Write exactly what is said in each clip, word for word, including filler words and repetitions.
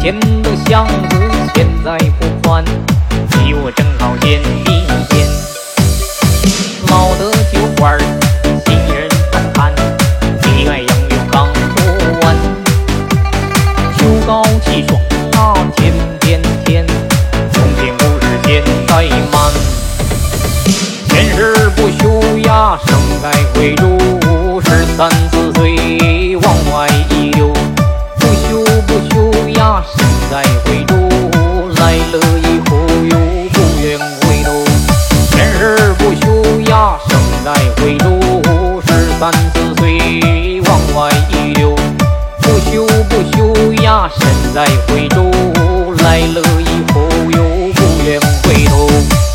前的相思现在不还，你我正好见一见。老的酒馆新人谈谈，你爱杨柳刚不完。秋高气爽啊，天边天，从前故事现在慢。前世不休呀，生在贵州，十三四岁往外一溜。不休不休呀，身在贵州，来了以后又不愿回头。前世不休呀，生在贵州，十三四岁往外一溜。不休不休呀，身在贵州，来了以后又不愿回头。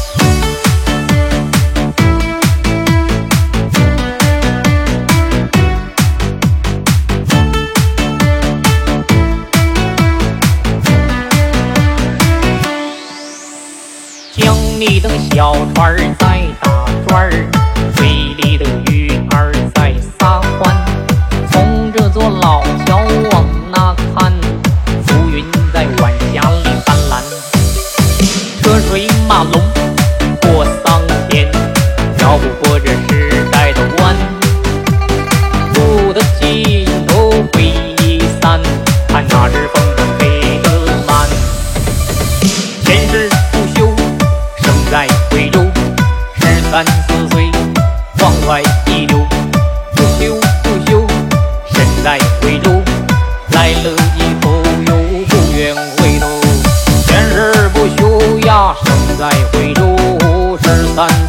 江里的小船儿在打转儿，水里的鱼儿在撒欢。从这座老桥往那看，浮云在晚霞里斑斓。车水马龙过桑田，绕不过这时代的弯。路的尽头回忆散，看那日风筝飞得慢。前世不休在贵州，十三四岁往外一溜。不休不休，身在贵州，来了以后又不愿回头。前世不休呀，生在贵州，十三